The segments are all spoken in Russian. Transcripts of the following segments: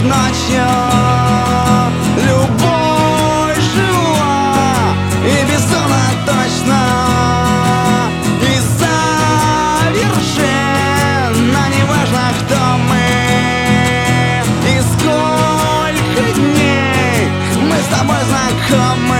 ночью. Любовь жива и безумно точно, и совершенно неважно, кто мы и сколько дней мы с тобой знакомы.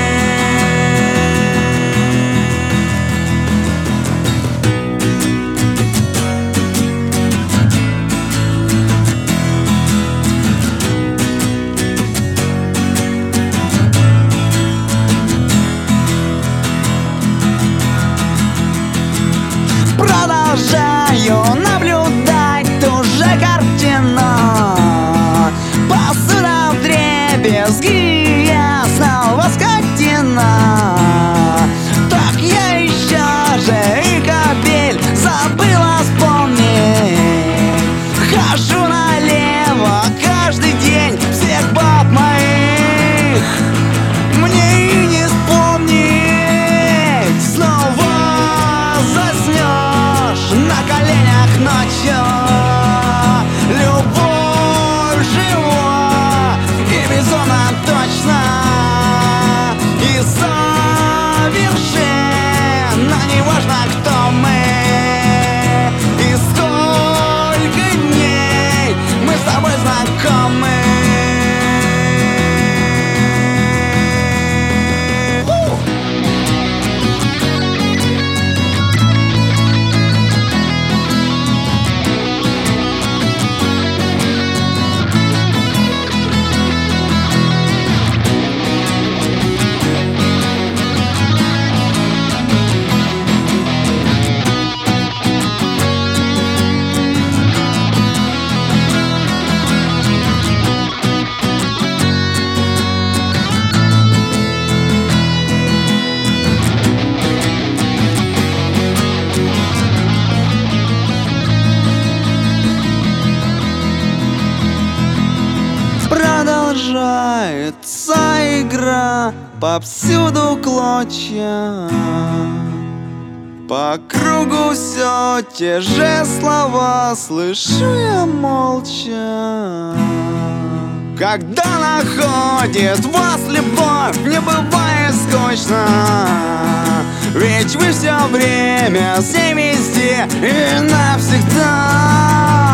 Продолжаю наблюдать ту же картину. Посуда вдребезги, я снова скотина. Так я еще же и капель забыла вспомнить. Хожу налево каждый день всех баб моих. Мне и не вспомнить. Снова заснешь на коленях ночью. Любовь жива и безумно точно, и совершенно неважно, кто мы и сколько дней мы с тобой знакомы. Продолжается игра, повсюду клочья, по кругу все те же слова слышу я молча. Когда находит вас любовь, не бывает скучно, ведь вы все время с ней везде и навсегда.